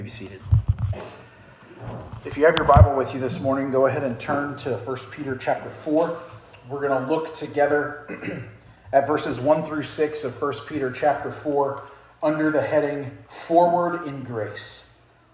Be seated. If you have your Bible with you this morning, go ahead and turn to 1 Peter chapter 4. We're going to look together at verses 1 through 6 of 1 Peter chapter 4 under the heading Forward in Grace.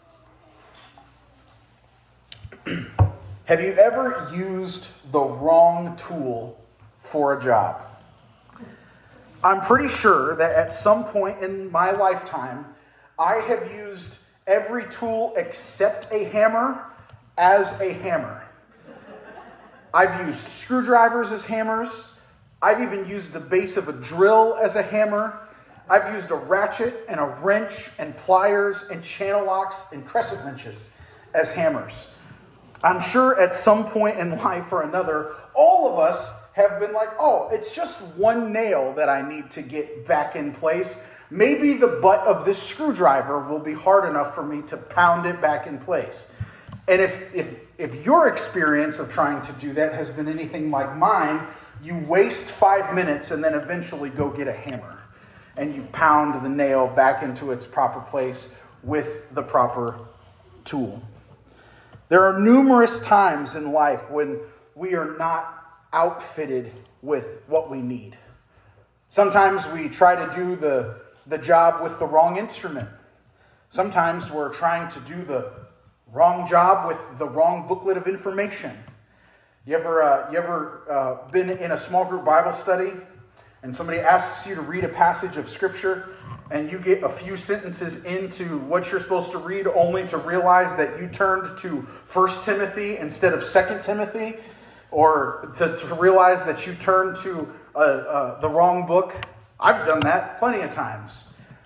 Have you ever used the wrong tool for a job? I'm pretty sure that at some point in my lifetime, I have used every tool except a hammer as a hammer. I've used screwdrivers as hammers. I've even used the base of a drill as a hammer. I've used a ratchet and a wrench and pliers and channel locks and crescent wrenches as hammers. I'm sure at some point in life or another, all of us have been like, oh, it's just one nail that I need to get back in place. Maybe the butt of this screwdriver will be hard enough for me to pound it back in place. And if your experience of trying to do that has been anything like mine, you waste 5 minutes and then eventually go get a hammer. And you pound the nail back into its proper place with the proper tool. There are numerous times in life when we are not outfitted with what we need. Sometimes we try to do the job with the wrong instrument. Sometimes we're trying to do the wrong job with the wrong booklet of information. You ever been in a small group Bible study and somebody asks you to read a passage of Scripture and you get a few sentences into what you're supposed to read only to realize that you turned to 1 Timothy instead of 2 Timothy, or to realize that you turned to the wrong book? I've done that plenty of times.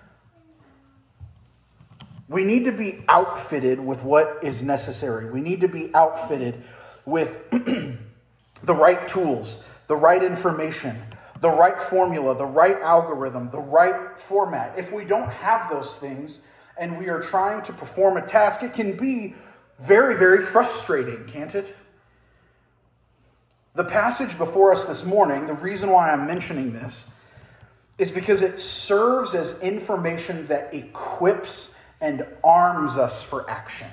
We need to be outfitted with what is necessary. We need to be outfitted with the right tools, the right information, the right formula, the right algorithm, the right format. If we don't have those things and we are trying to perform a task, it can be very, very frustrating, can't it? The passage before us this morning, the reason why I'm mentioning this is because it serves as information that equips and arms us for action.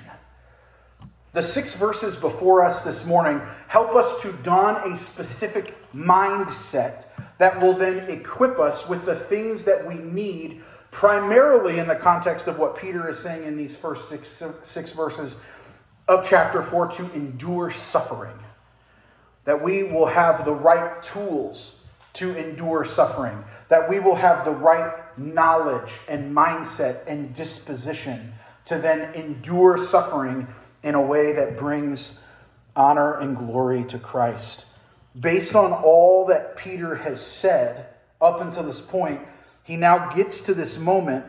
The 6 verses before us this morning help us to don a specific mindset that will then equip us with the things that we need, primarily in the context of what Peter is saying in these first six verses of chapter 4, to endure suffering. That we will have the right tools to endure suffering. That we will have the right knowledge and mindset and disposition to then endure suffering in a way that brings honor and glory to Christ. Based on all that Peter has said up until this point, he now gets to this moment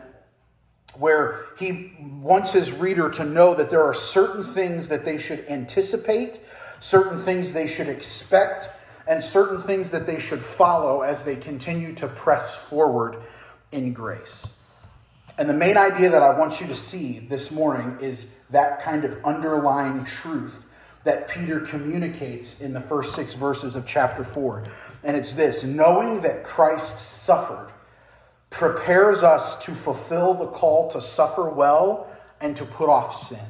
where he wants his reader to know that there are certain things that they should anticipate, certain things they should expect, and certain things that they should follow as they continue to press forward in grace. And the main idea that I want you to see this morning is that kind of underlying truth that Peter communicates in the first 6 verses of chapter 4. And it's this: knowing that Christ suffered prepares us to fulfill the call to suffer well and to put off sin.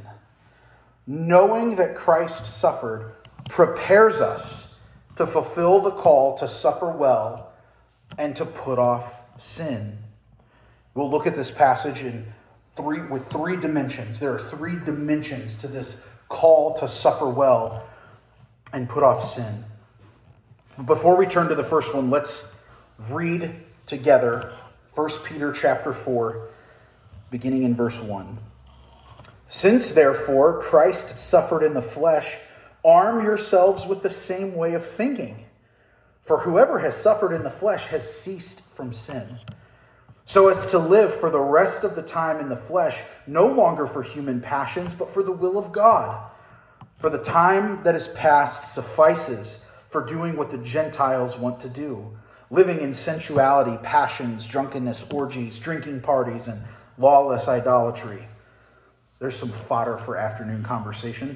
Knowing that Christ suffered prepares us to fulfill the call to suffer well and to put off sin. We'll look at this passage with three dimensions. There are 3 dimensions to this call to suffer well and put off sin. Before we turn to the first one, let's read together 1 Peter chapter 4, beginning in verse 1. Since, therefore, Christ suffered in the flesh, arm yourselves with the same way of thinking. For whoever has suffered in the flesh has ceased from sin, so as to live for the rest of the time in the flesh, no longer for human passions, but for the will of God. For the time that is past suffices for doing what the Gentiles want to do, living in sensuality, passions, drunkenness, orgies, drinking parties, and lawless idolatry. There's some fodder for afternoon conversation.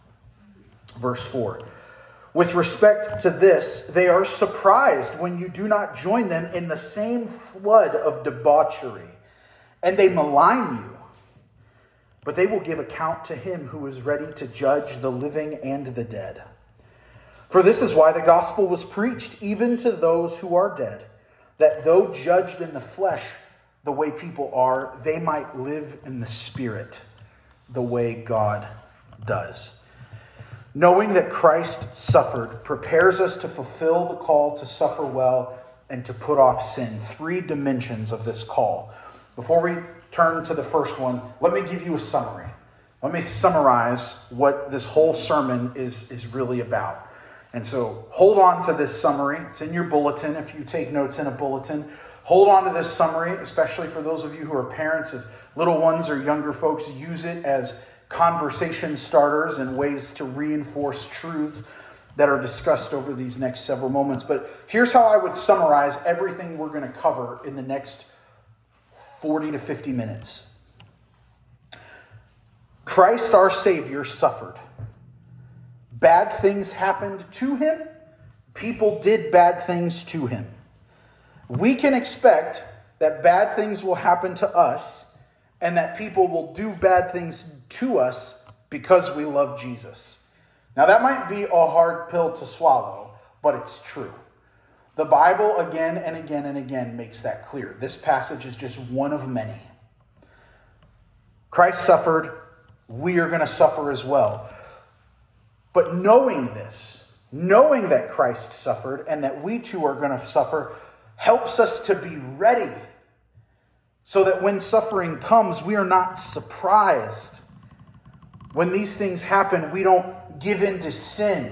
Verse 4. With respect to this, they are surprised when you do not join them in the same flood of debauchery, and they malign you. but they will give account to him who is ready to judge the living and the dead. For this is why the gospel was preached even to those who are dead, that though judged in the flesh the way people are, they might live in the spirit the way God does. Knowing that Christ suffered prepares us to fulfill the call to suffer well and to put off sin. 3 dimensions of this call. Before we turn to the first one, let me give you a summary. Let me summarize what this whole sermon is really about. And so hold on to this summary. It's in your bulletin if you take notes in a bulletin. Hold on to this summary, especially for those of you who are parents of little ones or younger folks. Use it as conversation starters and ways to reinforce truths that are discussed over these next several moments. But here's how I would summarize everything we're going to cover in the next 40 to 50 minutes. Christ our Savior suffered. Bad things happened to him. People did bad things to him. We can expect that bad things will happen to us and that people will do bad things to us because we love Jesus. Now that might be a hard pill to swallow, but it's true. The Bible again and again and again makes that clear. This passage is just one of many. Christ suffered. We are going to suffer as well. But knowing this, knowing that Christ suffered and that we too are going to suffer, helps us to be ready so that when suffering comes, we are not surprised. When these things happen, we don't give in to sin.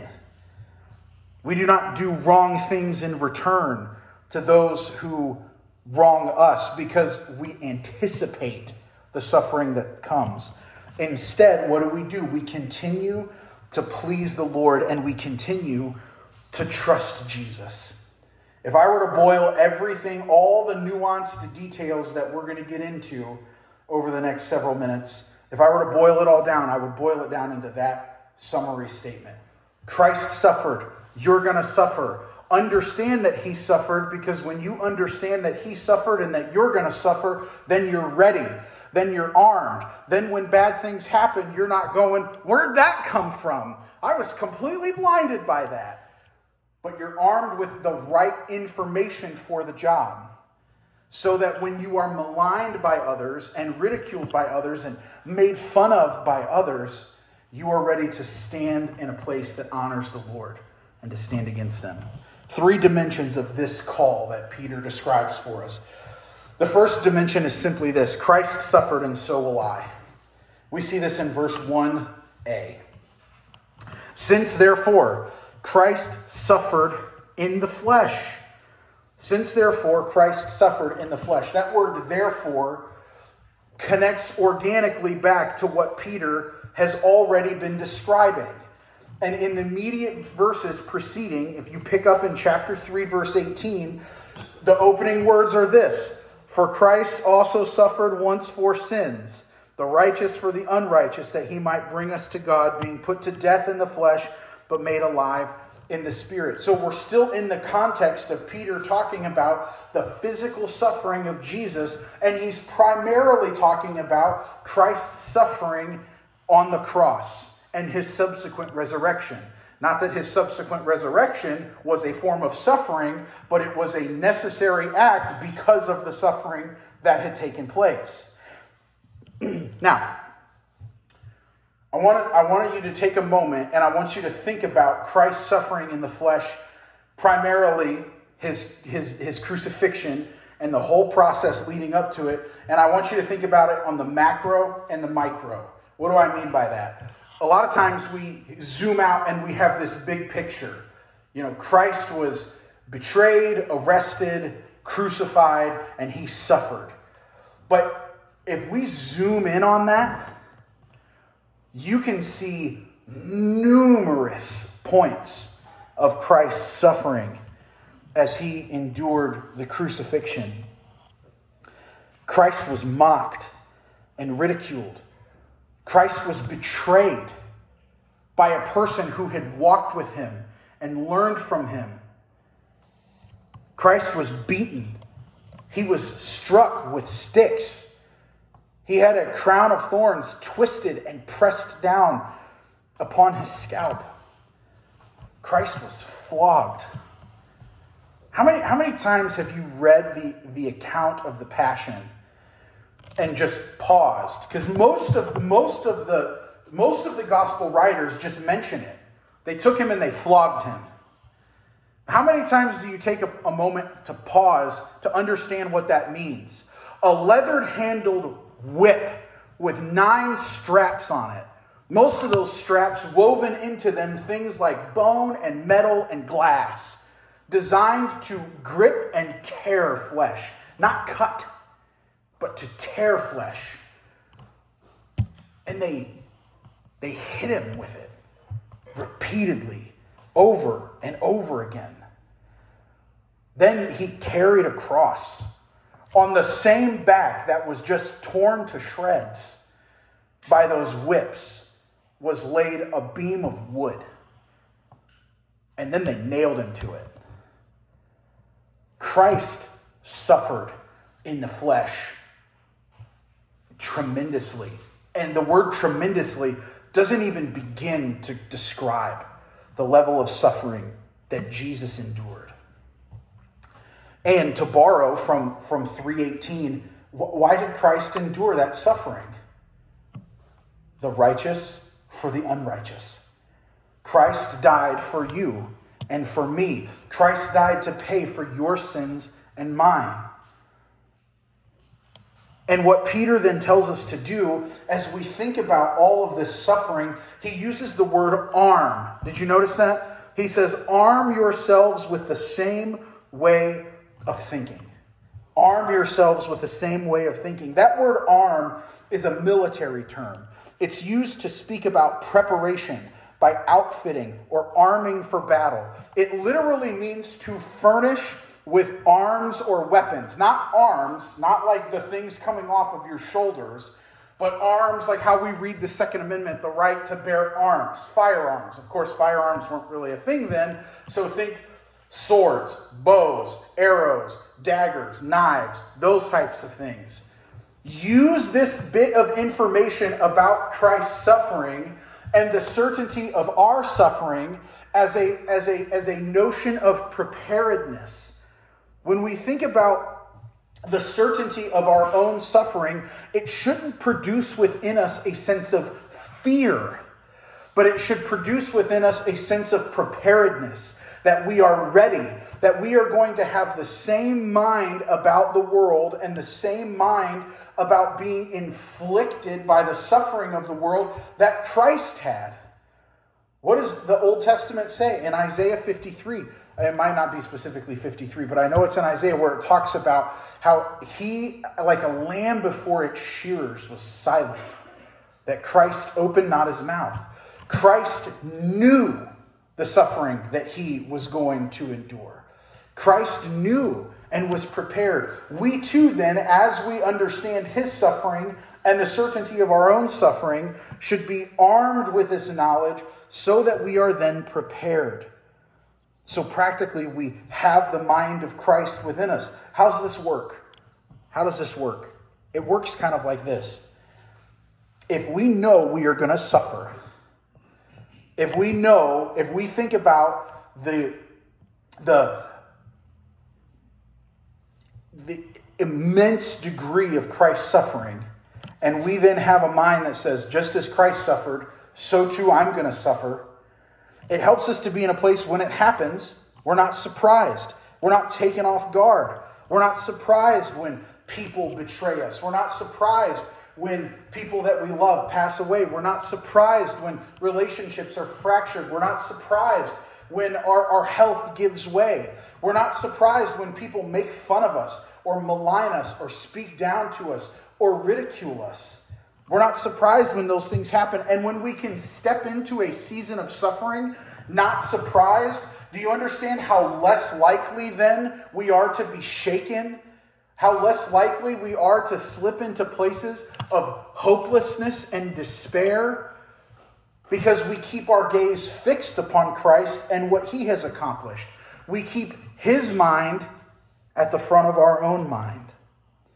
We do not do wrong things in return to those who wrong us because we anticipate the suffering that comes. Instead, what do? We continue to please the Lord and we continue to trust Jesus. If I were to boil everything, all the nuanced details that we're going to get into over the next several minutes, if I were to boil it all down, I would boil it down into that summary statement. Christ suffered. You're going to suffer. Understand that he suffered, because when you understand that he suffered and that you're going to suffer, then you're ready. Then you're armed. Then when bad things happen, you're not going, where'd that come from? I was completely blinded by that. But you're armed with the right information for the job. So that when you are maligned by others and ridiculed by others and made fun of by others, you are ready to stand in a place that honors the Lord and to stand against them. 3 dimensions of this call that Peter describes for us. The first dimension is simply this: Christ suffered and so will I. We see this in verse 1a. Since therefore Christ suffered in the flesh. Since therefore Christ suffered in the flesh. That word therefore connects organically back to what Peter has already been describing. And in the immediate verses preceding, if you pick up in chapter 3, verse 18, the opening words are this: For Christ also suffered once for sins, the righteous for the unrighteous, that he might bring us to God, being put to death in the flesh, but made alive in the Spirit. So we're still in the context of Peter talking about the physical suffering of Jesus, and he's primarily talking about Christ's suffering on the cross and his subsequent resurrection. Not that his subsequent resurrection was a form of suffering, but it was a necessary act because of the suffering that had taken place. Now, I want you to take a moment and I want you to think about Christ's suffering in the flesh, primarily his crucifixion and the whole process leading up to it. And I want you to think about it on the macro and the micro. What do I mean by that? A lot of times we zoom out and we have this big picture. You know, Christ was betrayed, arrested, crucified, and he suffered. But if we zoom in on that, you can see numerous points of Christ's suffering as he endured the crucifixion. Christ was mocked and ridiculed. Christ was betrayed by a person who had walked with him and learned from him. Christ was beaten. He was struck with sticks. He had a crown of thorns twisted and pressed down upon his scalp. Christ was flogged. How many times have you read the account of the Passion and just paused? Because most of the gospel writers just mention it. They took him and they flogged him. How many times do you take a moment to pause to understand what that means? A leather-handled whip with 9 straps on it. Most of those straps woven into them things like bone and metal and glass, designed to grip and tear flesh. Not cut, but to tear flesh. And they hit him with it repeatedly, over and over again. Then he carried a cross. On the same back that was just torn to shreds by those whips was laid a beam of wood. And then they nailed him to it. Christ suffered in the flesh tremendously. And the word tremendously doesn't even begin to describe the level of suffering that Jesus endured. And to borrow from 3:18, why did Christ endure that suffering? The righteous for the unrighteous. Christ died for you and for me. Christ died to pay for your sins and mine. And what Peter then tells us to do as we think about all of this suffering, he uses the word arm. Did you notice that? He says, arm yourselves with the same way of thinking. Arm yourselves with the same way of thinking. That word arm is a military term. It's used to speak about preparation by outfitting or arming for battle. It literally means to furnish with arms or weapons. Not arms, not like the things coming off of your shoulders, but arms like how we read the Second Amendment, the right to bear arms, firearms. Of course, firearms weren't really a thing then, so think swords, bows, arrows, daggers, knives, those types of things. Use this bit of information about Christ's suffering and the certainty of our suffering as a notion of preparedness. When we think about the certainty of our own suffering, it shouldn't produce within us a sense of fear, but it should produce within us a sense of preparedness, that we are ready, that we are going to have the same mind about the world and the same mind about being inflicted by the suffering of the world that Christ had. What does the Old Testament say in Isaiah 53? It might not be specifically 53, but I know it's in Isaiah where it talks about how he, like a lamb before its shearers, was silent, that Christ opened not his mouth. Christ knew the suffering that he was going to endure. Christ knew and was prepared. We too then, as we understand his suffering and the certainty of our own suffering, should be armed with this knowledge so that we are then prepared. So practically, we have the mind of Christ within us. How does this work? How does this work? It works kind of like this. If we know we are going to suffer, if we think about the immense degree of Christ's suffering, and we then have a mind that says, just as Christ suffered, so too I'm going to suffer, it helps us to be in a place when it happens, we're not surprised. We're not taken off guard. We're not surprised when people betray us. We're not surprised when people that we love pass away. We're not surprised when relationships are fractured. We're not surprised when our health gives way. We're not surprised when people make fun of us or malign us or speak down to us or ridicule us. We're not surprised when those things happen. And when we can step into a season of suffering, not surprised, do you understand how less likely then we are to be shaken? How less likely we are to slip into places of hopelessness and despair? Because we keep our gaze fixed upon Christ and what he has accomplished. We keep his mind at the front of our own mind.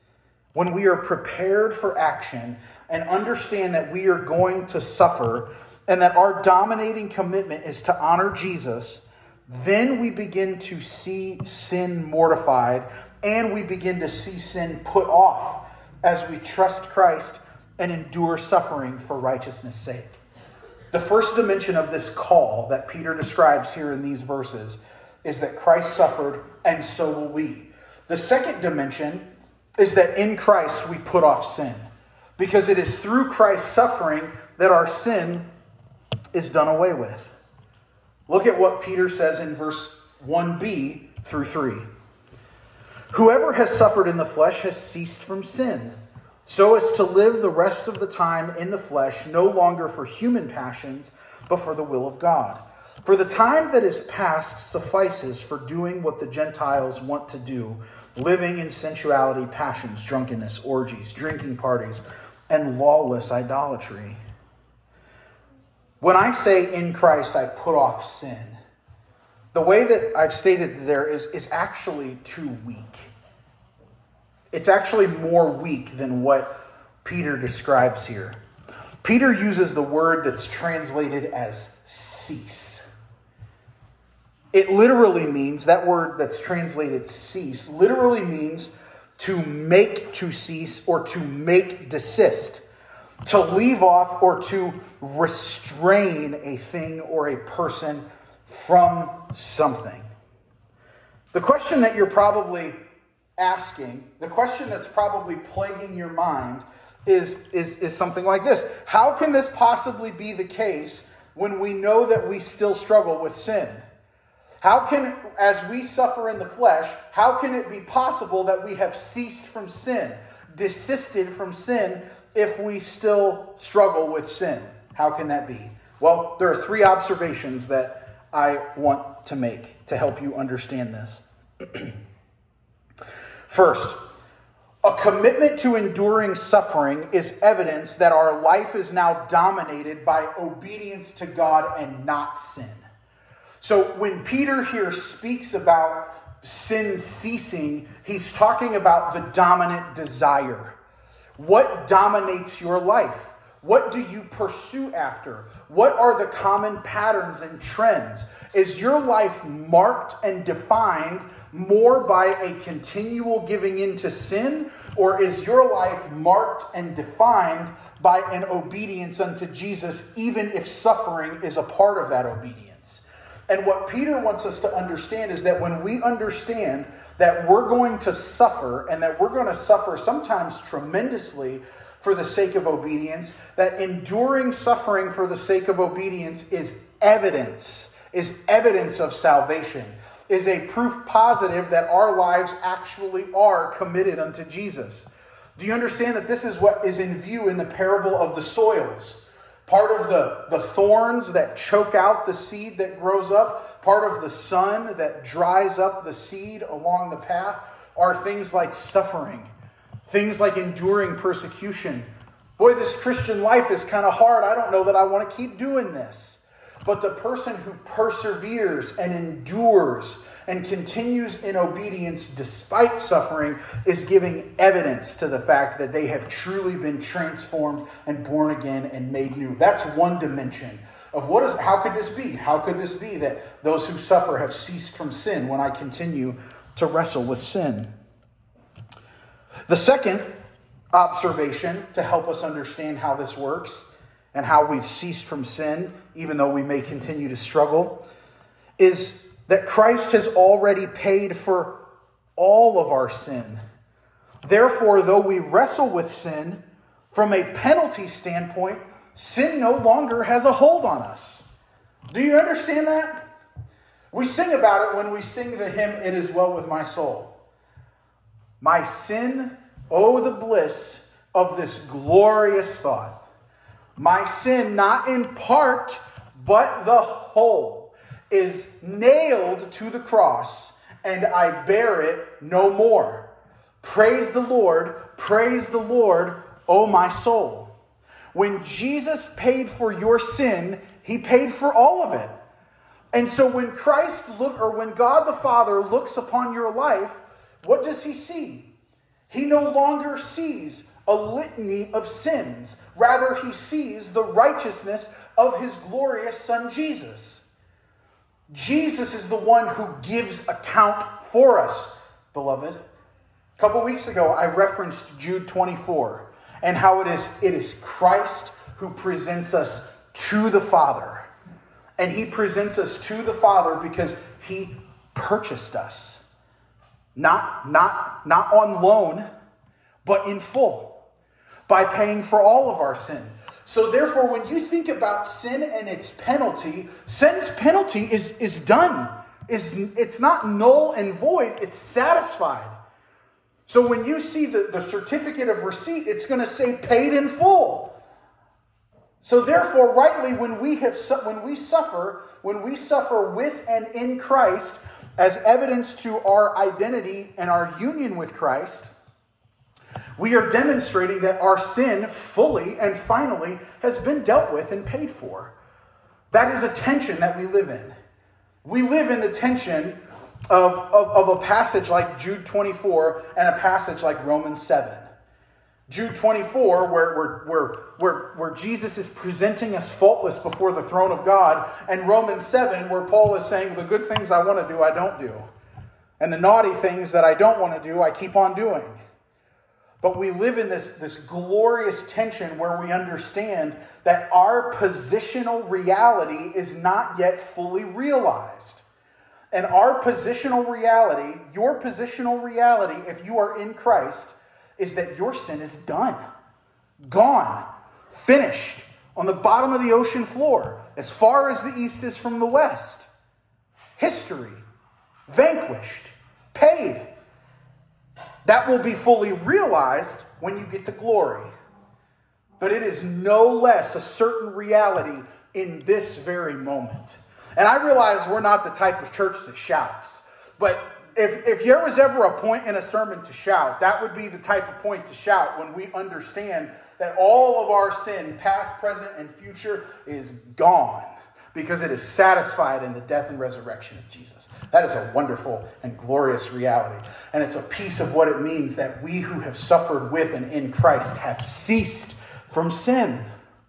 when we are prepared for action and understand that we are going to suffer and that our dominating commitment is to honor Jesus, then we begin to see sin mortified and we begin to see sin put off as we trust Christ and endure suffering for righteousness' sake. The first dimension of this call that Peter describes here in these verses is that Christ suffered, and so will we. The second dimension is that in Christ we put off sin, because it is through Christ's suffering that our sin is done away with. Look at what Peter says in verse 1b through 3. Whoever has suffered in the flesh has ceased from sin, so as to live the rest of the time in the flesh, no longer for human passions, but for the will of God. For the time that is past suffices for doing what the Gentiles want to do, living in sensuality, passions, drunkenness, orgies, drinking parties, and lawless idolatry. When I say in Christ I put off sin, the way that I've stated there is actually too weak. It's actually more weak than what Peter describes here. Peter uses the word that's translated as cease. It literally means, that word that's translated cease, literally means to make to cease or to make desist, to leave off or to restrain a thing or a person from something. The question that you're probably asking, the question that's probably plaguing your mind is something like this. How can this possibly be the case when we know that we still struggle with sin? How can, as we suffer in the flesh, how can it be possible that we have ceased from sin, desisted from sin, if we still struggle with sin? How can that be? Well, there are three observations that I want to make to help you understand this. First, a commitment to enduring suffering is evidence that our life is now dominated by obedience to God and not sin. So when Peter here speaks about sin ceasing, he's talking about the dominant desire. What dominates your life? What do you pursue after? What are the common patterns and trends? Is your life marked and defined more by a continual giving in to sin, or is your life marked and defined by an obedience unto Jesus, even if suffering is a part of that obedience? And what Peter wants us to understand is that when we understand that we're going to suffer, and that we're going to suffer sometimes tremendously for the sake of obedience, that enduring suffering for the sake of obedience is evidence of salvation, is a proof positive that our lives actually are committed unto Jesus. Do you understand that this is what is in view in the parable of the soils? Part of the thorns that choke out the seed that grows up, part of the sun that dries up the seed along the path, are things like suffering, things like enduring persecution. Boy, this Christian life is kind of hard. I don't know that I want to keep doing this. But the person who perseveres and endures and continues in obedience despite suffering is giving evidence to the fact that they have truly been transformed and born again and made new. That's one dimension of how could this be? How could this be that those who suffer have ceased from sin when I continue to wrestle with sin? The second observation to help us understand how this works and how we've ceased from sin, even though we may continue to struggle, is that Christ has already paid for all of our sin. Therefore, though we wrestle with sin, from a penalty standpoint, sin no longer has a hold on us. Do you understand that? We sing about it when we sing the hymn, "It Is Well With My Soul." My sin, oh the bliss of this glorious thought. My sin, not in part, but the whole, is nailed to the cross, and I bear it no more. Praise the Lord, O my soul. When Jesus paid for your sin, he paid for all of it. And so when when God the Father looks upon your life, what does he see? He no longer sees a litany of sins. Rather, he sees the righteousness of his glorious Son, Jesus. Jesus is the one who gives account for us, beloved. A couple weeks ago, I referenced Jude 24 and how it is Christ who presents us to the Father. And he presents us to the Father because he purchased us. Not on loan, but in full, by paying for all of our sin. So therefore, when you think about sin and its penalty, sin's penalty is done. It's not null and void, it's satisfied. So when you see the certificate of receipt, it's going to say paid in full. So therefore, rightly, when we suffer with and in Christ, as evidence to our identity and our union with Christ, we are demonstrating that our sin fully and finally has been dealt with and paid for. That is a tension that we live in. We live in the tension of a passage like Jude 24 and a passage like Romans 7. Jude 24, where Jesus is presenting us faultless before the throne of God, and Romans 7, where Paul is saying, the good things I want to do, I don't do. And the naughty things that I don't want to do, I keep on doing. But we live in this glorious tension where we understand that our positional reality is not yet fully realized. And our positional reality, your positional reality, if you are in Christ, is that your sin is done, gone, finished, on the bottom of the ocean floor, as far as the east is from the west. History, vanquished, paid. That will be fully realized when you get to glory. But it is no less a certain reality in this very moment. And I realize we're not the type of church that shouts. But if there was ever a point in a sermon to shout, that would be the type of point to shout when we understand that all of our sin, past, present, and future, is gone. Because it is satisfied in the death and resurrection of Jesus. That is a wonderful and glorious reality. And it's a piece of what it means that we who have suffered with and in Christ have ceased from sin.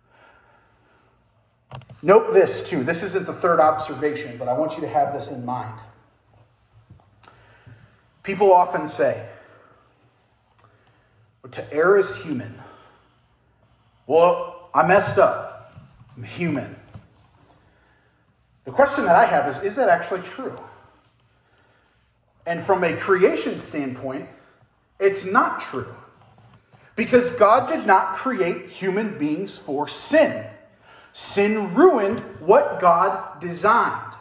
Note this too. This isn't the third observation, but I want you to have this in mind. People often say, to err is human. Well, I messed up. I'm human. The question that I have is that actually true? And from a creation standpoint, it's not true. Because God did not create human beings for sin. Sin ruined what God designed.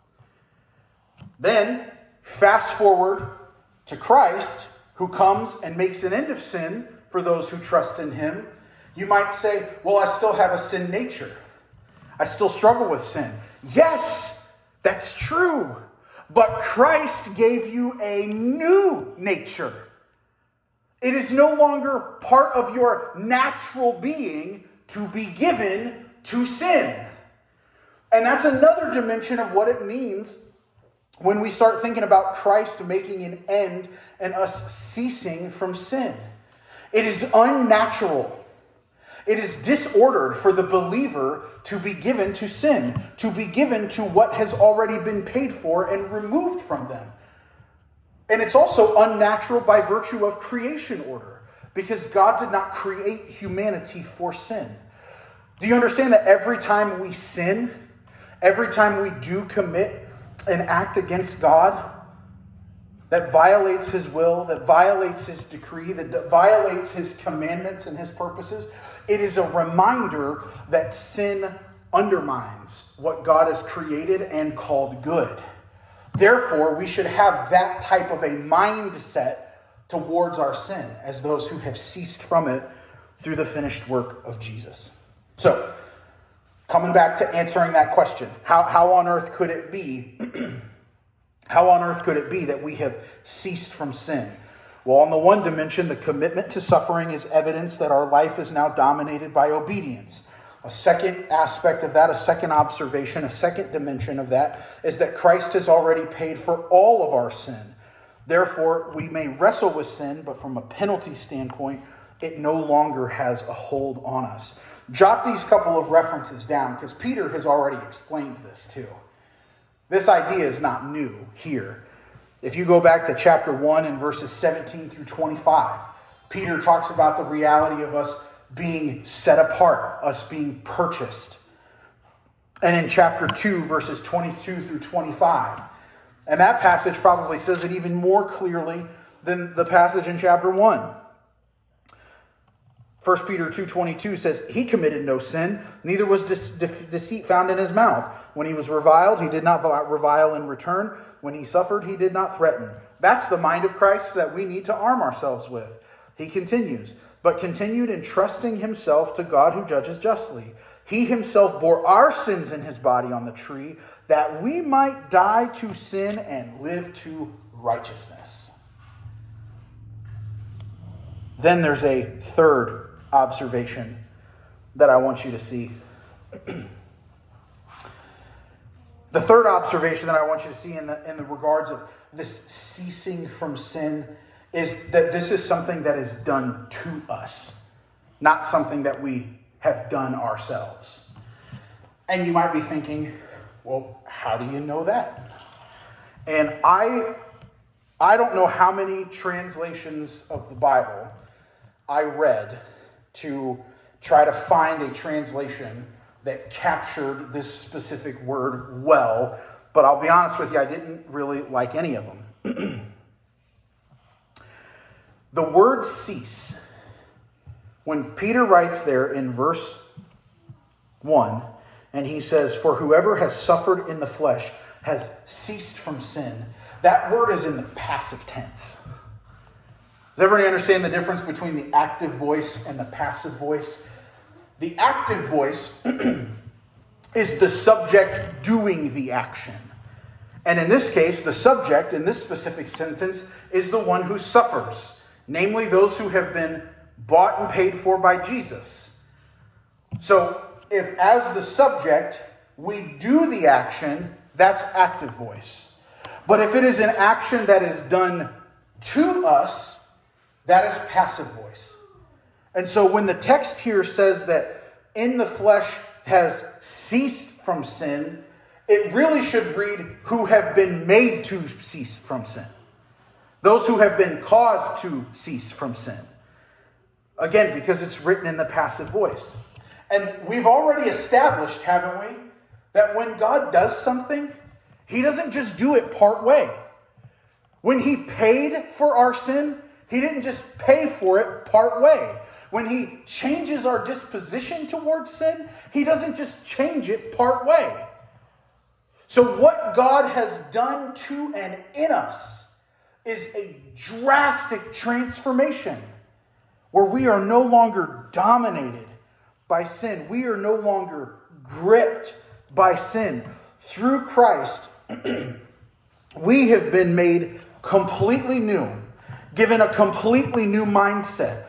Then, fast forward to Christ, who comes and makes an end of sin for those who trust in him. You might say, well, I still have a sin nature. I still struggle with sin. Yes, that's true. But Christ gave you a new nature. It is no longer part of your natural being to be given to sin. And that's another dimension of what it means when we start thinking about Christ making an end and us ceasing from sin. It is unnatural. It is disordered for the believer to be given to sin, to be given to what has already been paid for and removed from them. And it's also unnatural by virtue of creation order, because God did not create humanity for sin. Do you understand that every time we sin, every time we do commit an act against God that violates his will, that violates his decree, that violates his commandments and his purposes, it is a reminder that sin undermines what God has created and called good. Therefore, we should have that type of a mindset towards our sin as those who have ceased from it through the finished work of Jesus. So, coming back to answering that question, how on earth could it be? How on earth could it be that we have ceased from sin? Well, on the one dimension, the commitment to suffering is evidence that our life is now dominated by obedience. A second aspect of that, a second observation, a second dimension of that is that Christ has already paid for all of our sin. Therefore, we may wrestle with sin, but from a penalty standpoint, it no longer has a hold on us. Jot these couple of references down, because Peter has already explained this too. This idea is not new here. If you go back to chapter 1 and verses 17 through 25, Peter talks about the reality of us being set apart, us being purchased. And in chapter 2, verses 22 through 25, and that passage probably says it even more clearly than the passage in chapter 1. 1 Peter 2:22 says, he committed no sin, neither was deceit found in his mouth. When he was reviled, he did not revile in return. When he suffered, he did not threaten. That's the mind of Christ that we need to arm ourselves with. He continues, but continued entrusting himself to God who judges justly. He himself bore our sins in his body on the tree, that we might die to sin and live to righteousness. Then there's a third observation that I want you to see. The third observation that I want you to see in the regards of this ceasing from sin is that this is something that is done to us, not something that we have done ourselves. And you might be thinking, well, how do you know that? And I don't know how many translations of the Bible I read to try to find a translation that captured this specific word well, but I'll be honest with you, I didn't really like any of them. The word cease, when Peter writes there in verse 1, and he says, for whoever has suffered in the flesh has ceased from sin, that word is in the passive tense. Does everybody understand the difference between the active voice and the passive voice? The active voice is the subject doing the action. And in this case, the subject in this specific sentence is the one who suffers, namely those who have been bought and paid for by Jesus. So, if as the subject we do the action, that's active voice. But if it is an action that is done to us, that is passive voice. And so when the text here says that in the flesh has ceased from sin, it really should read who have been made to cease from sin. Those who have been caused to cease from sin. Again, because it's written in the passive voice. And we've already established, haven't we, that when God does something, he doesn't just do it part way. When he paid for our sin, he didn't just pay for it part way. When he changes our disposition towards sin, he doesn't just change it part way. So what God has done to and in us is a drastic transformation where we are no longer dominated by sin. We are no longer gripped by sin. Through Christ, we have been made completely new, given a completely new mindset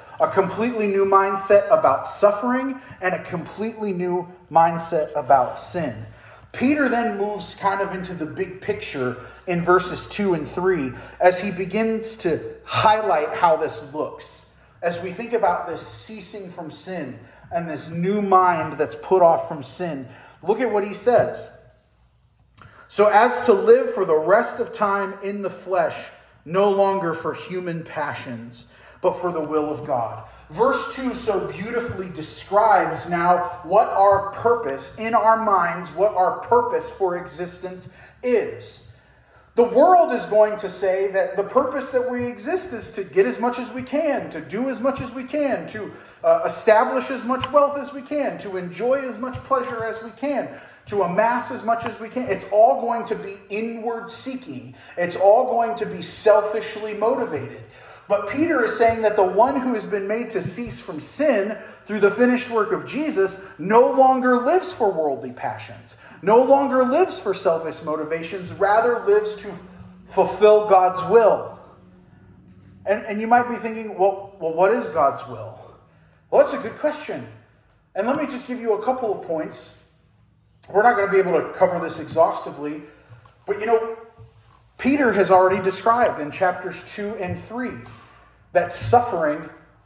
about suffering, and a completely new mindset about sin. Peter then moves kind of into the big picture in verses 2 and 3 as he begins to highlight how this looks. As we think about this ceasing from sin and this new mind that's put off from sin, look at what he says. So as to live for the rest of time in the flesh, no longer for human passions, but for the will of God. Verse 2 so beautifully describes now what our purpose in our minds, what our purpose for existence is. The world is going to say that the purpose that we exist is to get as much as we can, to do as much as we can, to establish as much wealth as we can, to enjoy as much pleasure as we can, to amass as much as we can. It's all going to be inward seeking. It's all going to be selfishly motivated. But Peter is saying that the one who has been made to cease from sin through the finished work of Jesus no longer lives for worldly passions, no longer lives for selfish motivations, rather lives to fulfill God's will. And you might be thinking, well, what is God's will? Well, that's a good question. And let me just give you a couple of points. We're not going to be able to cover this exhaustively, but Peter has already described in chapters 2 and 3 that suffering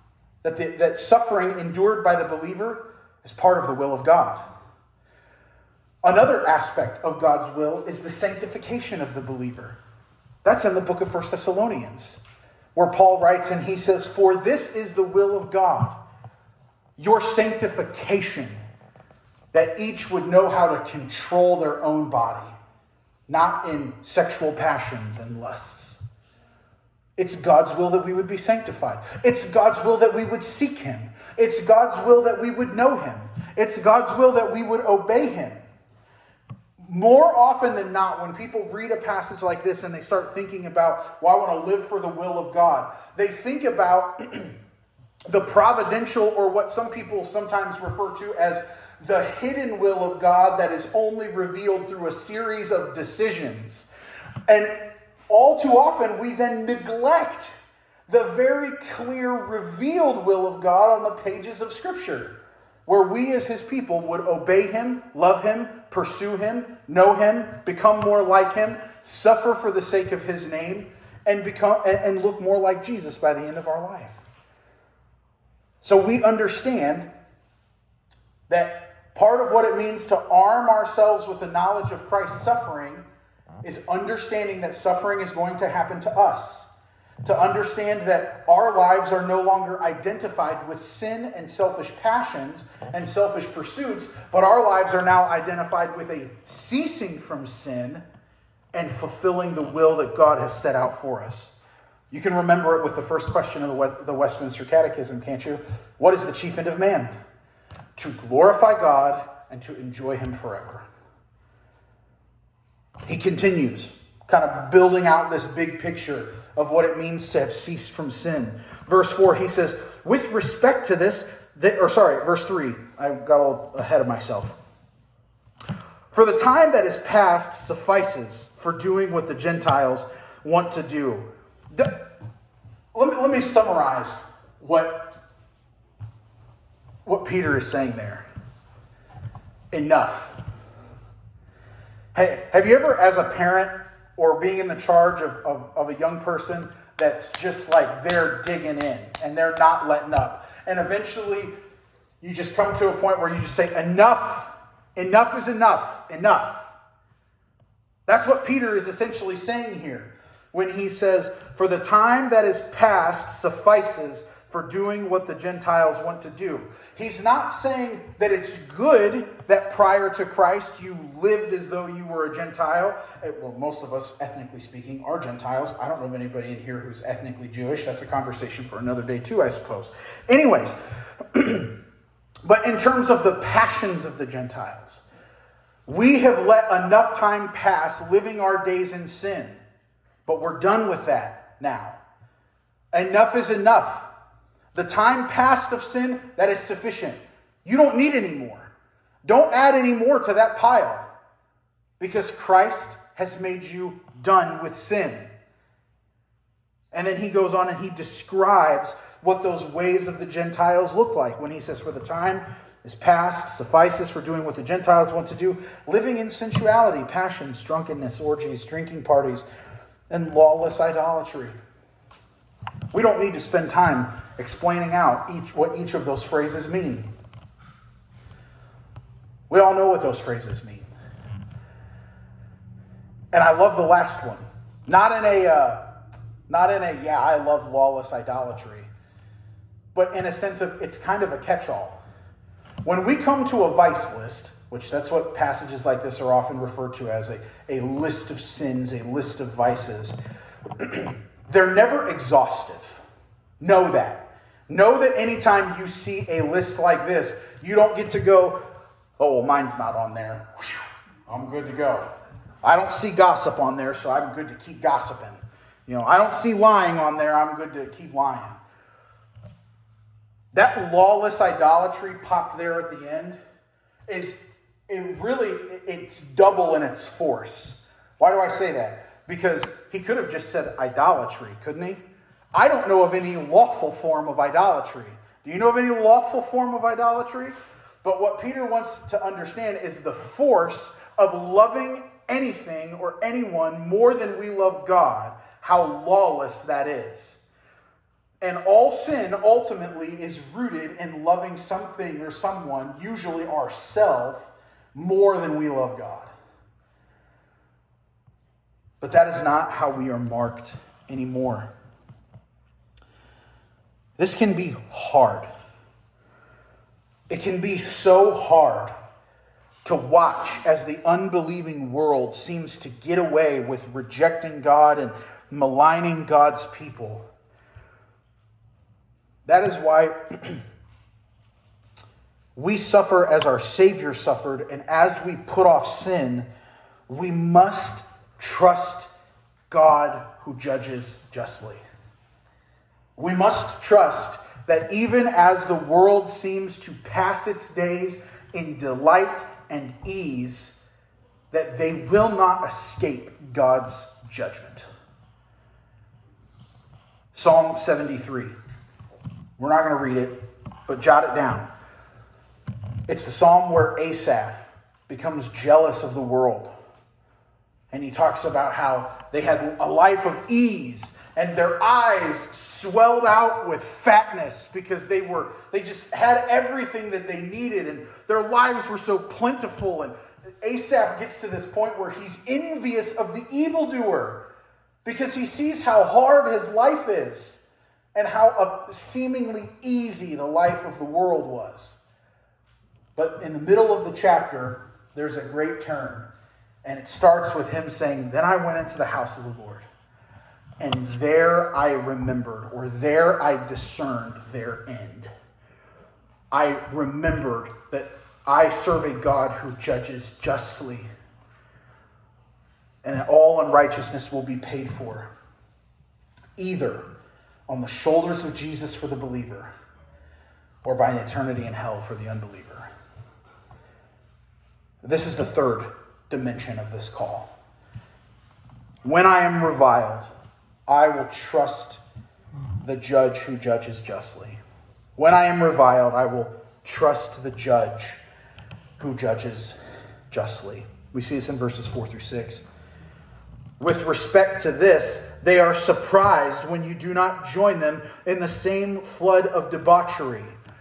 endured by the believer is part of the will of God. Another aspect of God's will is the sanctification of the believer. That's in the book of 1 Thessalonians, where Paul writes and he says, "For this is the will of God, your sanctification, that each would know how to control their own body, not in sexual passions and lusts." It's God's will that we would be sanctified. It's God's will that we would seek Him. It's God's will that we would know Him. It's God's will that we would obey Him. More often than not, when people read a passage like this and they start thinking about, well, I want to live for the will of God, they think about the providential, or what some people sometimes refer to as the hidden will of God that is only revealed through a series of decisions. And all too often, we then neglect the very clear revealed will of God on the pages of Scripture, where we as His people would obey Him, love Him, pursue Him, know Him, become more like Him, suffer for the sake of His name, and look more like Jesus by the end of our life. So we understand that part of what it means to arm ourselves with the knowledge of Christ's suffering is understanding that suffering is going to happen to us. To understand that our lives are no longer identified with sin and selfish passions and selfish pursuits, but our lives are now identified with a ceasing from sin and fulfilling the will that God has set out for us. You can remember it with the first question of the Westminster Catechism, can't you? What is the chief end of man? To glorify God and to enjoy Him forever. He continues, kind of building out this big picture of what it means to have ceased from sin. Verse 4, he says, with respect to this, verse 3, I got a little ahead of myself. For the time that is past suffices for doing what the Gentiles want to do. Let me summarize what Peter is saying there. Enough. Hey, have you ever, as a parent, or being in the charge of a young person that's just like they're digging in and they're not letting up, and eventually you just come to a point where you just say, enough is enough. That's what Peter is essentially saying here when he says, for the time that is past suffices for doing what the Gentiles want to do. He's not saying that it's good that prior to Christ you lived as though you were a Gentile. Well, most of us, ethnically speaking, are Gentiles. I don't know of anybody in here who's ethnically Jewish. That's a conversation for another day too, I suppose. Anyways, but in terms of the passions of the Gentiles, we have let enough time pass living our days in sin. But we're done with that now. Enough is enough. The time past of sin, that is sufficient. You don't need any more. Don't add any more to that pile. Because Christ has made you done with sin. And then he goes on and he describes what those ways of the Gentiles look like. When he says, for the time is past, suffices for doing what the Gentiles want to do. Living in sensuality, passions, drunkenness, orgies, drinking parties, and lawless idolatry. We don't need to spend time explaining out what each of those phrases mean. We all know what those phrases mean. And I love the last one. Not in a I love lawless idolatry, but in a sense of it's kind of a catch-all. When we come to a vice list, which that's what passages like this are often referred to as a list of sins, a list of vices, they're never exhaustive. Know that. Know that anytime you see a list like this, you don't get to go, oh, well, mine's not on there. I'm good to go. I don't see gossip on there, so I'm good to keep gossiping. I don't see lying on there, I'm good to keep lying. That lawless idolatry popped there at the end it's double in its force. Why do I say that? Because he could have just said idolatry, couldn't he? I don't know of any lawful form of idolatry. Do you know of any lawful form of idolatry? But what Peter wants to understand is the force of loving anything or anyone more than we love God, how lawless that is. And all sin ultimately is rooted in loving something or someone, usually ourselves, more than we love God. But that is not how we are marked anymore. This can be hard. It can be so hard to watch as the unbelieving world seems to get away with rejecting God and maligning God's people. That is why we suffer as our Savior suffered, and as we put off sin, we must trust God who judges justly. We must trust that even as the world seems to pass its days in delight and ease, that they will not escape God's judgment. Psalm 73. We're not going to read it, but jot it down. It's the psalm where Asaph becomes jealous of the world. And he talks about how they had a life of ease and their eyes swelled out with fatness because they just had everything that they needed and their lives were so plentiful. And Asaph gets to this point where he's envious of the evildoer because he sees how hard his life is and how seemingly easy the life of the world was. But in the middle of the chapter, there's a great turn. And it starts with him saying, "Then I went into the house of the Lord, and there I remembered," or there I discerned their end. I remembered that I serve a God who judges justly, and that all unrighteousness will be paid for, either on the shoulders of Jesus for the believer, or by an eternity in hell for the unbeliever. This is the third dimension of this call. When I am reviled, I will trust the judge who judges justly. When I am reviled, I will trust the judge who judges justly. We see this in verses 4 through 6. With respect to this, they are surprised when you do not join them in the same flood of debauchery.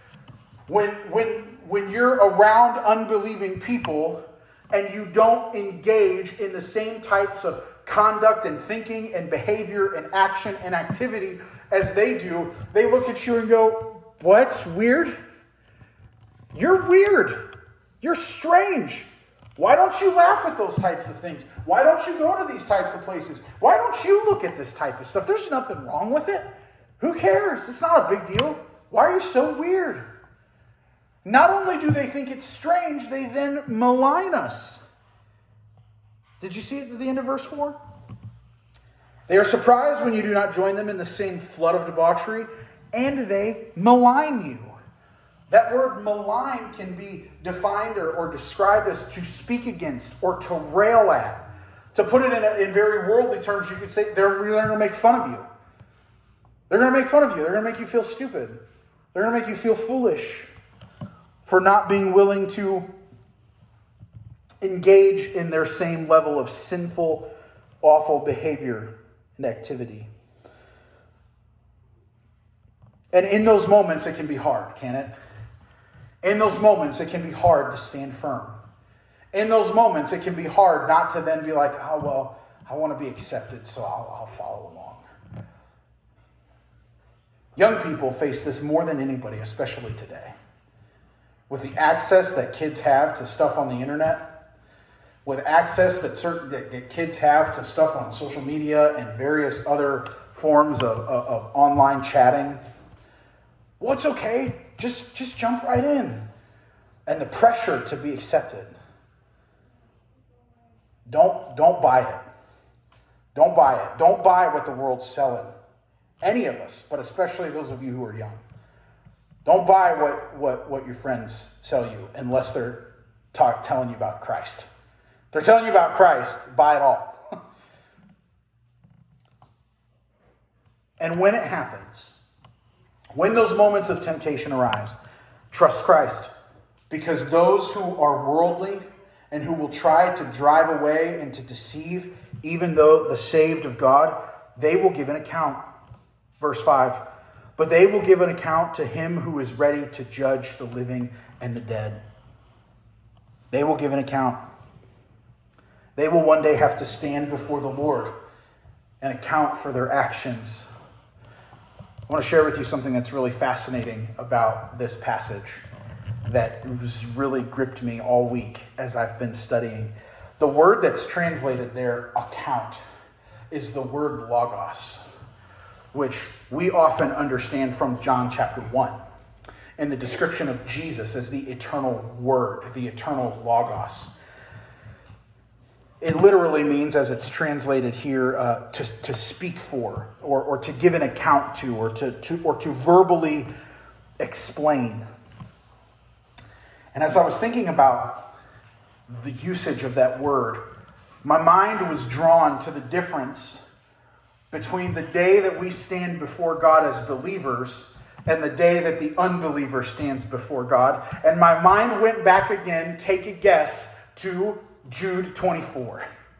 When you're around unbelieving people and you don't engage in the same types of conduct and thinking and behavior and action and activity as they do, they look at you and go, "What's weird? You're weird. You're strange. Why don't you laugh at those types of things? Why don't you go to these types of places? Why don't you look at this type of stuff? There's nothing wrong with it. Who cares? It's not a big deal. Why are you so weird?" Not only do they think it's strange, they then malign us. Did you see it at the end of verse 4? They are surprised when you do not join them in the same flood of debauchery, and they malign you. That word malign can be defined or described as to speak against or to rail at. To put it in very worldly terms, you could say they're going to make fun of you. They're going to make fun of you. They're going to make you feel stupid. They're going to make you feel foolish for not being willing to engage in their same level of sinful, awful behavior and activity. And in those moments, it can be hard, can't it? In those moments, it can be hard to stand firm. In those moments, it can be hard not to then be like, "Oh, well, I want to be accepted, so I'll follow along." Young people face this more than anybody, especially today. With the access that kids have to stuff on the internet, with access that kids have to stuff on social media and various other forms of online chatting, well, it's okay. Just jump right in. And the pressure to be accepted. Don't buy it. Don't buy it. Don't buy what the world's selling. Any of us, but especially those of you who are young. Don't buy what your friends sell you unless they're telling you about Christ. If they're telling you about Christ, buy it all. And when it happens, when those moments of temptation arise, trust Christ. Because those who are worldly and who will try to drive away and to deceive, even though the saved of God, they will give an account. Verse 5, but they will give an account to him who is ready to judge the living and the dead. They will give an account. They will one day have to stand before the Lord and account for their actions. I want to share with you something that's really fascinating about this passage that has really gripped me all week as I've been studying. The word that's translated there, account, is the word logos, which we often understand from John chapter 1 in the description of Jesus as the eternal word, the eternal logos. It literally means, as it's translated here, to speak for, or to give an account to, or to verbally explain. And as I was thinking about the usage of that word, my mind was drawn to the difference between the day that we stand before God as believers and the day that the unbeliever stands before God. And my mind went back again, take a guess, to Jude 24.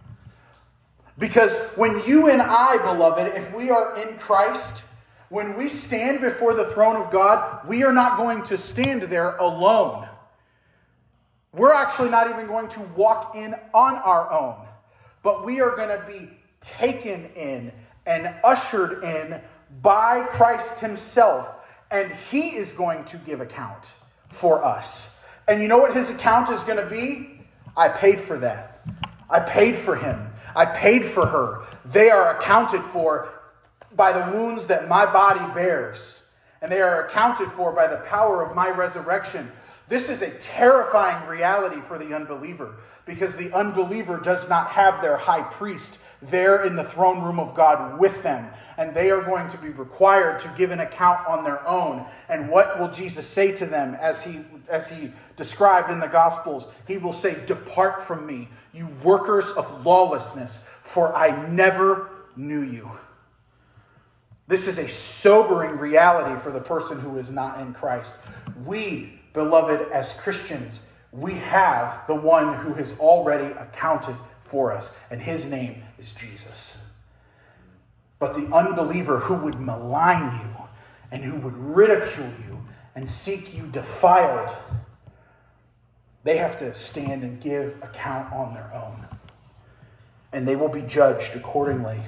Because when you and I, beloved, if we are in Christ, when we stand before the throne of God, we are not going to stand there alone. We're actually not even going to walk in on our own, but we are going to be taken in and ushered in by Christ himself, and he is going to give account for us. And you know what his account is going to be? I paid for that. I paid for him. I paid for her. They are accounted for by the wounds that my body bears. And they are accounted for by the power of my resurrection. This is a terrifying reality for the unbeliever, because the unbeliever does not have their high priest there in the throne room of God with them. And they are going to be required to give an account on their own. And what will Jesus say to them as he described in the Gospels? He will say, "Depart from me, you workers of lawlessness, for I never knew you." This is a sobering reality for the person who is not in Christ. We, beloved, as Christians, we have the one who has already accounted for us, and his name is Jesus. But the unbeliever who would malign you and who would ridicule you and seek you defiled, they have to stand and give account on their own. And they will be judged accordingly.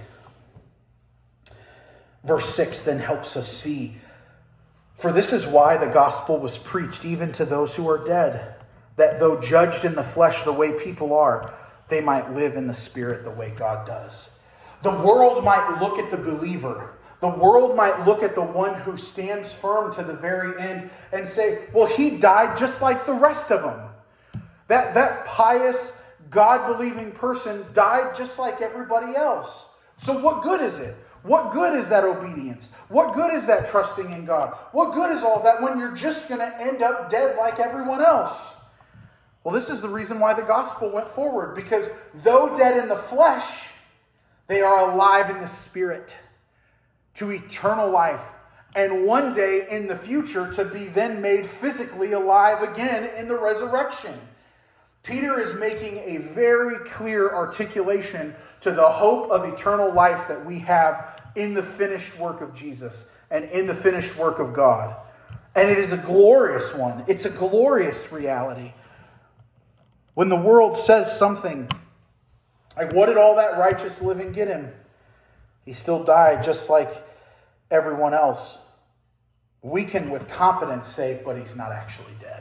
Verse 6 then helps us see, "For this is why the gospel was preached even to those who are dead, that though judged in the flesh the way people are, they might live in the spirit the way God does." The world might look at the believer. The world might look at the one who stands firm to the very end and say, well, he died just like the rest of them. That pious, God-believing person died just like everybody else. So what good is it? What good is that obedience? What good is that trusting in God? What good is all that when you're just going to end up dead like everyone else? Well, this is the reason why the gospel went forward. Because though dead in the flesh, they are alive in the spirit to eternal life. And one day in the future to be then made physically alive again in the resurrection. Peter is making a very clear articulation to the hope of eternal life that we have in the finished work of Jesus and in the finished work of God. And it is a glorious one. It's a glorious reality. When the world says something like, what did all that righteous living get him? He still died just like everyone else. We can with confidence say, but he's not actually dead.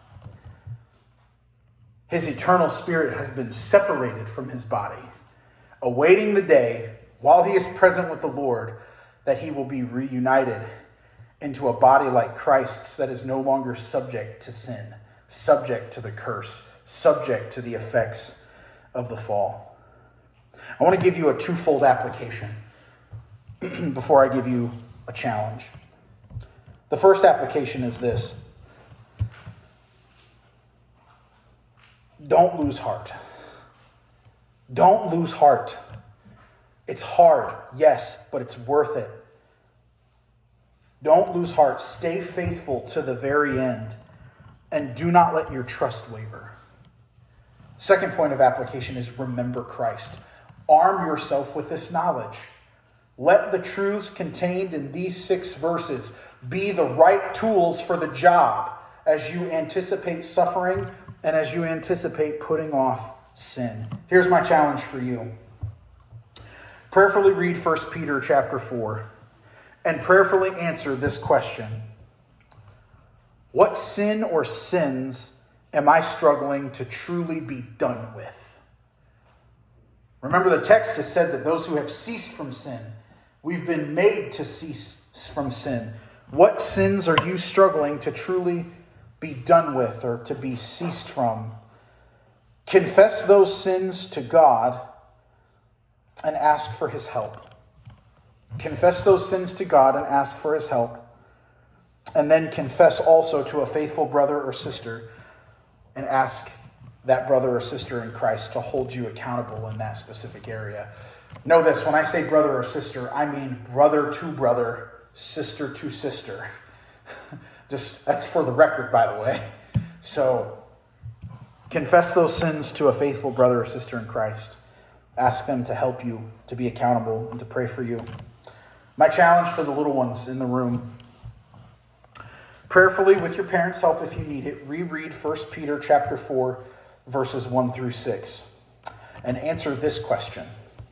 His eternal spirit has been separated from his body, awaiting the day, while he is present with the Lord, that he will be reunited into a body like Christ's that is no longer subject to sin, subject to the curse, subject to the effects of the fall. I want to give you a twofold application before I give you a challenge. The first application is this. Don't lose heart. Don't lose heart. It's hard, yes, but it's worth it. Don't lose heart. Stay faithful to the very end. And do not let your trust waver. Second point of application is remember Christ. Arm yourself with this knowledge. Let the truths contained in these 6 verses be the right tools for the job as you anticipate suffering and as you anticipate putting off sin. Here's my challenge for you. Prayerfully read 1 Peter chapter 4 and prayerfully answer this question. What sin or sins am I struggling to truly be done with? Remember, the text has said that those who have ceased from sin, we've been made to cease from sin. What sins are you struggling to truly be done with or to be ceased from? Confess those sins to God and ask for his help. Confess those sins to God and ask for his help. And then confess also to a faithful brother or sister and ask that brother or sister in Christ to hold you accountable in that specific area. Know this, when I say brother or sister, I mean brother to brother, sister to sister. That's for the record, by the way. So, confess those sins to a faithful brother or sister in Christ. Ask them to help you, to be accountable, and to pray for you. My challenge for the little ones in the room: prayerfully, with your parents' help if you need it, reread 1 Peter chapter 4, verses 1 through 6, and answer this question.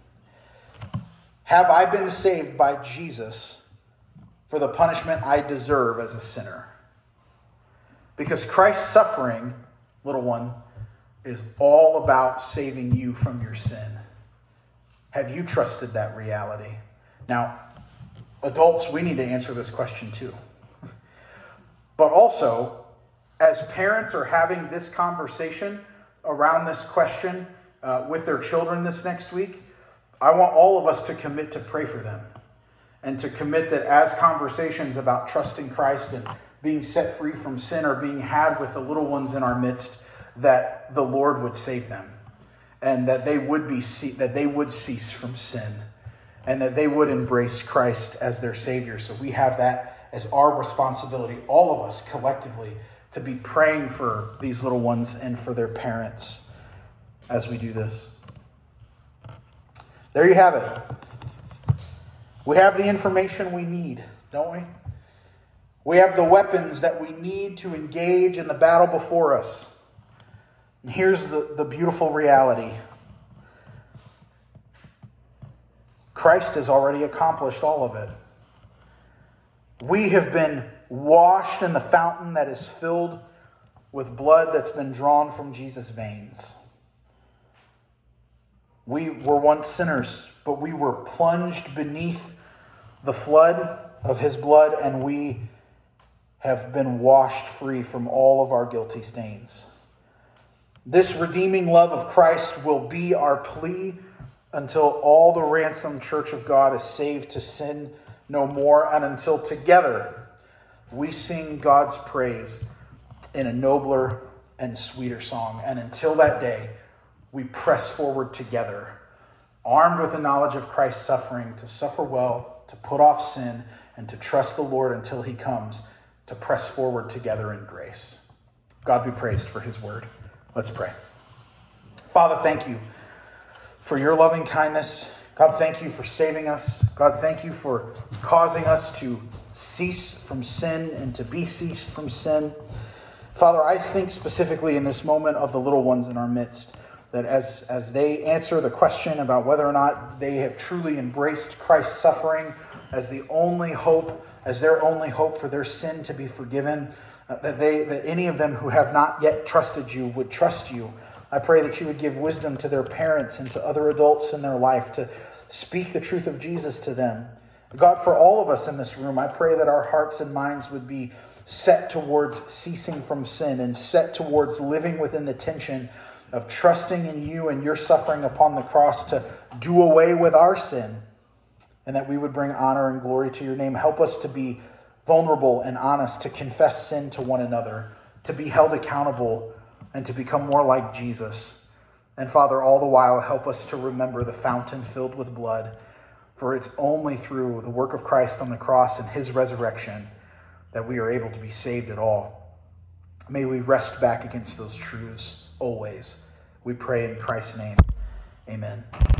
Have I been saved by Jesus for the punishment I deserve as a sinner? Because Christ's suffering, little one, is all about saving you from your sin. Have you trusted that reality? Now, adults, we need to answer this question too. But also, as parents are having this conversation around this question with their children this next week, I want all of us to commit to pray for them and to commit that as conversations about trusting Christ and being set free from sin are being had with the little ones in our midst, that the Lord would save them and that they would cease from sin and that they would embrace Christ as their Savior. So we have that as our responsibility, all of us collectively, to be praying for these little ones and for their parents as we do this. There you have it. We have the information we need, don't we? We have the weapons that we need to engage in the battle before us. And here's the beautiful reality. Christ has already accomplished all of it. We have been washed in the fountain that is filled with blood that's been drawn from Jesus' veins. We were once sinners, but we were plunged beneath the flood of his blood, and we have been washed free from all of our guilty stains. This redeeming love of Christ will be our plea until all the ransomed church of God is saved to sin no more, and until together we sing God's praise in a nobler and sweeter song. And until that day, we press forward together, armed with the knowledge of Christ's suffering, to suffer well, to put off sin, and to trust the Lord until he comes, to press forward together in grace. God be praised for his word. Let's pray. Father, thank you for your loving kindness. God, thank you for saving us. God, thank you for causing us to cease from sin and to be ceased from sin. Father, I think specifically in this moment of the little ones in our midst, that as they answer the question about whether or not they have truly embraced Christ's suffering as the only hope, as their only hope for their sin to be forgiven, that any of them who have not yet trusted you would trust you. I pray that you would give wisdom to their parents and to other adults in their life to speak the truth of Jesus to them. God, for all of us in this room, I pray that our hearts and minds would be set towards ceasing from sin and set towards living within the tension of trusting in you and your suffering upon the cross to do away with our sin, and that we would bring honor and glory to your name. Help us to be vulnerable and honest, to confess sin to one another, to be held accountable, and to become more like Jesus. And Father, all the while, help us to remember the fountain filled with blood, for it's only through the work of Christ on the cross and his resurrection that we are able to be saved at all. May we rest back against those truths always. We pray in Christ's name. Amen.